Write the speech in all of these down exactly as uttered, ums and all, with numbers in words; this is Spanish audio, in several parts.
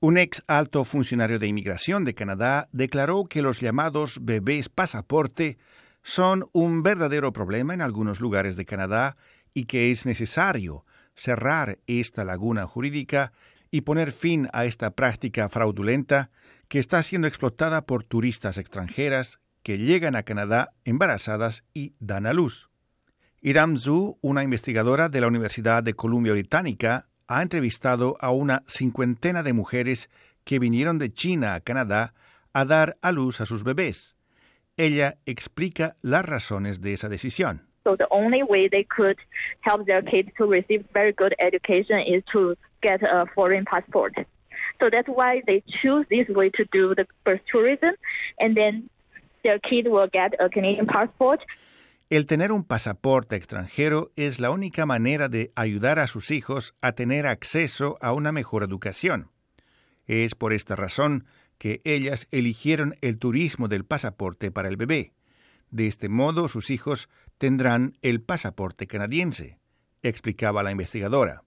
Un ex alto funcionario de inmigración de Canadá declaró que los llamados bebés pasaporte son un verdadero problema en algunos lugares de Canadá y que es necesario cerrar esta laguna jurídica y poner fin a esta práctica fraudulenta que está siendo explotada por turistas extranjeras que llegan a Canadá embarazadas y dan a luz. Iram Zhu, una investigadora de la Universidad de Columbia Británica, ha entrevistado a una cincuentena de mujeres que vinieron de China a Canadá a dar a luz a sus bebés. Ella explica las razones de esa decisión. So the only way they could help their kids to receive very good education is to get a foreign passport. So that's why they choose this way to do the birth tourism, and then their kid will get a Canadian passport. El tener un pasaporte extranjero es la única manera de ayudar a sus hijos a tener acceso a una mejor educación. Es por esta razón que ellas eligieron el turismo del pasaporte para el bebé. De este modo, sus hijos tendrán el pasaporte canadiense, explicaba la investigadora.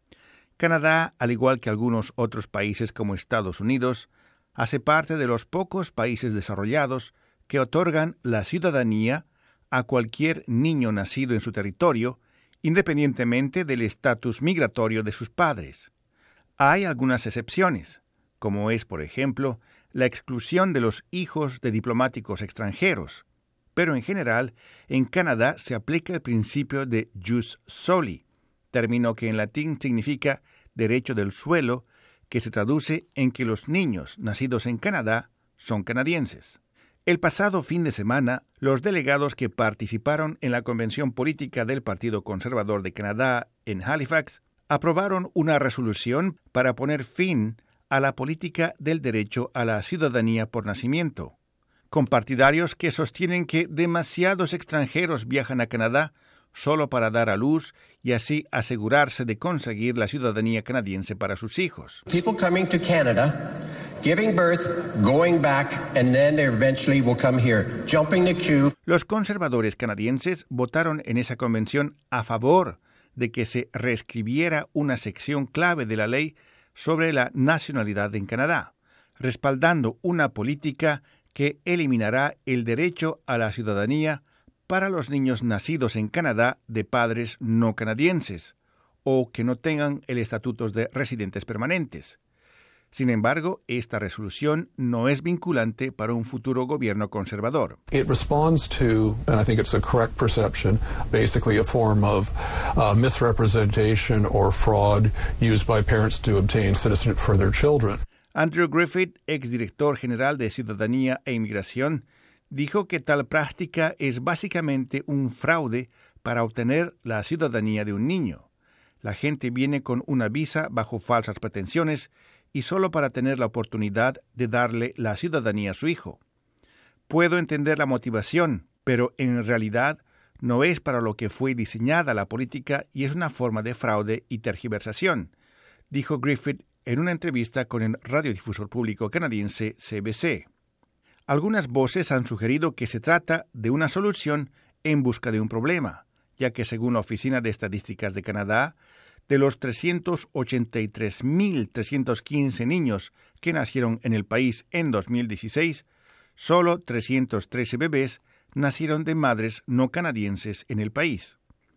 Canadá, al igual que algunos otros países como Estados Unidos, hace parte de los pocos países desarrollados que otorgan la ciudadanía a cualquier niño nacido en su territorio, independientemente del estatus migratorio de sus padres. Hay algunas excepciones, como es, por ejemplo, la exclusión de los hijos de diplomáticos extranjeros, pero en general, en Canadá se aplica el principio de jus soli, término que en latín significa derecho del suelo, que se traduce en que los niños nacidos en Canadá son canadienses. El pasado fin de semana, los delegados que participaron en la convención política del Partido Conservador de Canadá en Halifax aprobaron una resolución para poner fin a la política del derecho a la ciudadanía por nacimiento, con partidarios que sostienen que demasiados extranjeros viajan a Canadá solo para dar a luz y así asegurarse de conseguir la ciudadanía canadiense para sus hijos. People coming to Canada, giving birth, going back, and then they eventually will come here, jumping the queue. Los conservadores canadienses votaron en esa convención a favor de que se reescribiera una sección clave de la ley sobre la nacionalidad en Canadá, respaldando una política que eliminará el derecho a la ciudadanía para los niños nacidos en Canadá de padres no canadienses o que no tengan el estatuto de residentes permanentes. Sin embargo, esta resolución no es vinculante para un futuro gobierno conservador. It responds to, and I think it's a correct perception, basically a form of uh, misrepresentation or fraud used by parents to obtain citizenship for their children. Andrew Griffith, exdirector general de Ciudadanía e Inmigración, dijo que tal práctica es básicamente un fraude para obtener la ciudadanía de un niño. La gente viene con una visa bajo falsas pretensiones y solo para tener la oportunidad de darle la ciudadanía a su hijo. Puedo entender la motivación, pero en realidad no es para lo que fue diseñada la política y es una forma de fraude y tergiversación, dijo Griffith en una entrevista con el radiodifusor público canadiense C B C. Algunas voces han sugerido que se trata de una solución en busca de un problema, ya que según la Oficina de Estadísticas de Canadá, de los trescientos ochenta y tres mil trescientos quince niños que nacieron en el país en dos mil dieciséis, solo trescientos trece bebés nacieron de madres no canadienses en el país.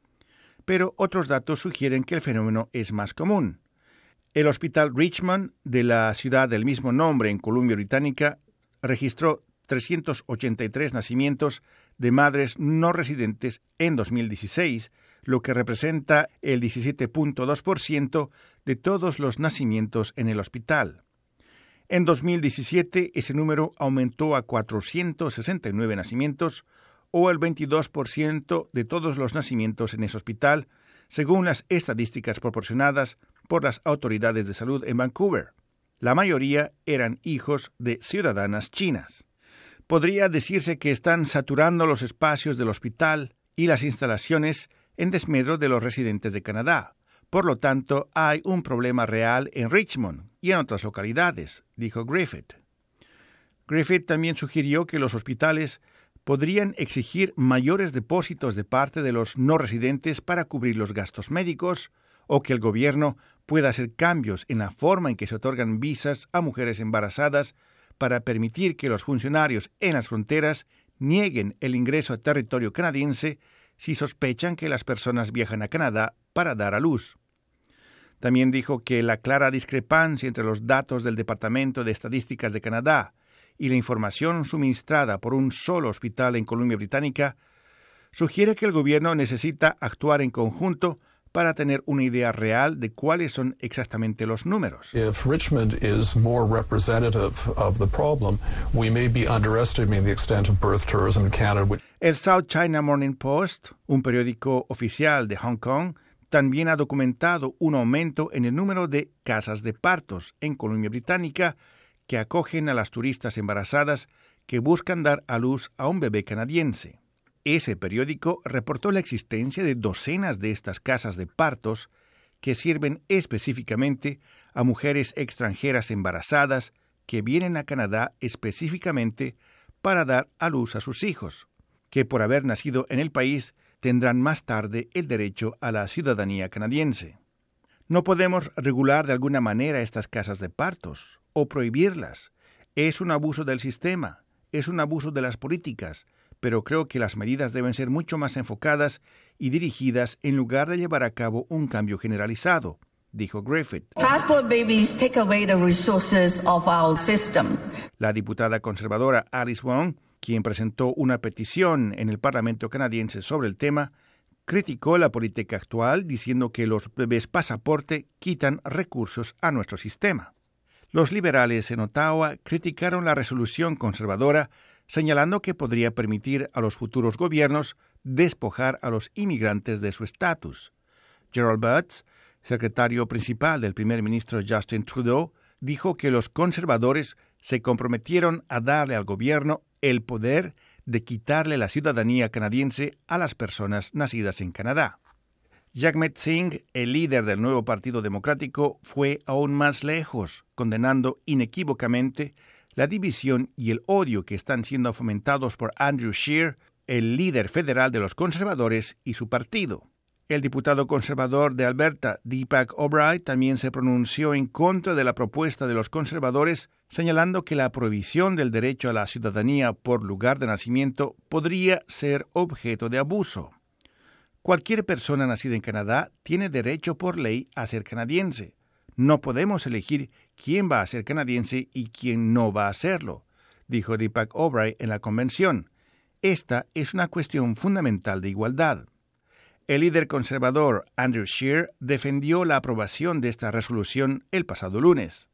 Pero otros datos sugieren que el fenómeno es más común. El Hospital Richmond de la ciudad del mismo nombre en Columbia Británica registró trescientos ochenta y tres nacimientos de madres no residentes en dos mil dieciséis, lo que representa el diecisiete punto dos por ciento de todos los nacimientos en el hospital. En dos mil diecisiete, ese número aumentó a cuatrocientos sesenta y nueve nacimientos, o el veintidós por ciento de todos los nacimientos en ese hospital, según las estadísticas proporcionadas por las autoridades de salud en Vancouver. La mayoría eran hijos de ciudadanas chinas. Podría decirse que están saturando los espacios del hospital y las instalaciones en desmedro de los residentes de Canadá. Por lo tanto, hay un problema real en Richmond y en otras localidades, dijo Griffith. Griffith también sugirió que los hospitales podrían exigir mayores depósitos de parte de los no residentes para cubrir los gastos médicos, o que el gobierno pueda hacer cambios en la forma en que se otorgan visas a mujeres embarazadas para permitir que los funcionarios en las fronteras nieguen el ingreso a territorio canadiense si sospechan que las personas viajan a Canadá para dar a luz. También dijo que la clara discrepancia entre los datos del Departamento de Estadísticas de Canadá y la información suministrada por un solo hospital en Columbia Británica sugiere que el gobierno necesita actuar en conjunto para tener una idea real de cuáles son exactamente los números. If Richmond is more representative of the problem, we may be underestimating the extent of birth tourism in Canada. El South China Morning Post, un periódico oficial de Hong Kong, también ha documentado un aumento en el número de casas de partos en Columbia Británica que acogen a las turistas embarazadas que buscan dar a luz a un bebé canadiense. Ese periódico reportó la existencia de docenas de estas casas de partos que sirven específicamente a mujeres extranjeras embarazadas que vienen a Canadá específicamente para dar a luz a sus hijos, que por haber nacido en el país tendrán más tarde el derecho a la ciudadanía canadiense. No podemos regular de alguna manera estas casas de partos o prohibirlas. Es un abuso del sistema, es un abuso de las políticas, pero creo que las medidas deben ser mucho más enfocadas y dirigidas en lugar de llevar a cabo un cambio generalizado, dijo Griffith. Passport babies take away the resources of our system. La diputada conservadora Alice Wong, quien presentó una petición en el Parlamento canadiense sobre el tema, criticó la política actual diciendo que los bebés pasaporte quitan recursos a nuestro sistema. Los liberales en Ottawa criticaron la resolución conservadora señalando que podría permitir a los futuros gobiernos despojar a los inmigrantes de su estatus. Gerald Butts, secretario principal del primer ministro Justin Trudeau, dijo que los conservadores se comprometieron a darle al gobierno el poder de quitarle la ciudadanía canadiense a las personas nacidas en Canadá. Jagmeet Singh, el líder del nuevo Partido Democrático, fue aún más lejos, condenando inequívocamente la división y el odio que están siendo fomentados por Andrew Scheer, el líder federal de los conservadores y su partido. El diputado conservador de Alberta, Deepak O'Brien, también se pronunció en contra de la propuesta de los conservadores, señalando que la prohibición del derecho a la ciudadanía por lugar de nacimiento podría ser objeto de abuso. Cualquier persona nacida en Canadá tiene derecho por ley a ser canadiense. No podemos elegir quién va a ser canadiense y quién no va a serlo, dijo Deepak O'Brien en la convención. Esta es una cuestión fundamental de igualdad. El líder conservador Andrew Scheer defendió la aprobación de esta resolución el pasado lunes.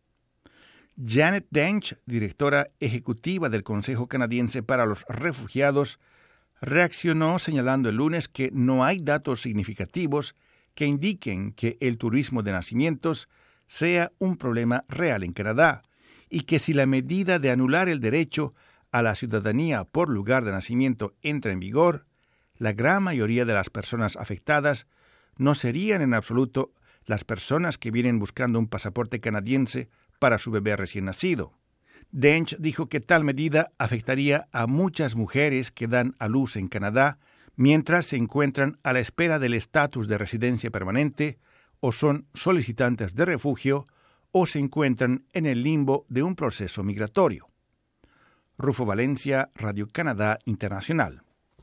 Janet Dench, directora ejecutiva del Consejo Canadiense para los Refugiados, reaccionó señalando el lunes que no hay datos significativos que indiquen que el turismo de nacimientos sea un problema real en Canadá, y que si la medida de anular el derecho a la ciudadanía por lugar de nacimiento entra en vigor, la gran mayoría de las personas afectadas no serían en absoluto las personas que vienen buscando un pasaporte canadiense para su bebé recién nacido. Dench dijo que tal medida afectaría a muchas mujeres que dan a luz en Canadá mientras se encuentran a la espera del estatus de residencia permanente o son solicitantes de refugio o se encuentran en el limbo de un proceso migratorio. Rufo Valencia, Radio Canadá Internacional.